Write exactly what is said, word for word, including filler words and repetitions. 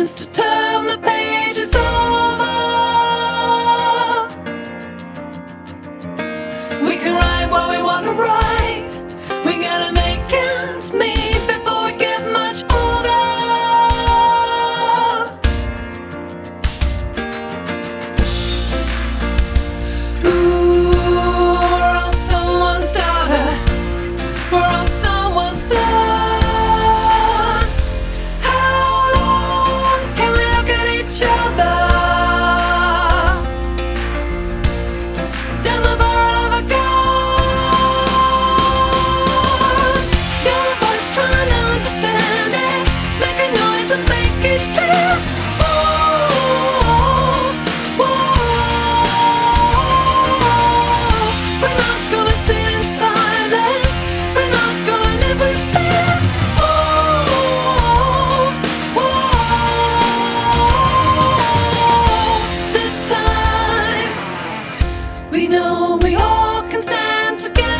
chance to turn the pages over. We can write what we want to write. We gotta make ends meet before we get much older. Ooh, we're all someone's daughter. We're all someone's son. How long can we look at each other down the barrel of a gun? Your voice trying to understand it. Make a noise and make it clear. Oh, whoa. We're not gonna sit in silence. We're not gonna live with fear. Oh, whoa. This time we know we all can stand together.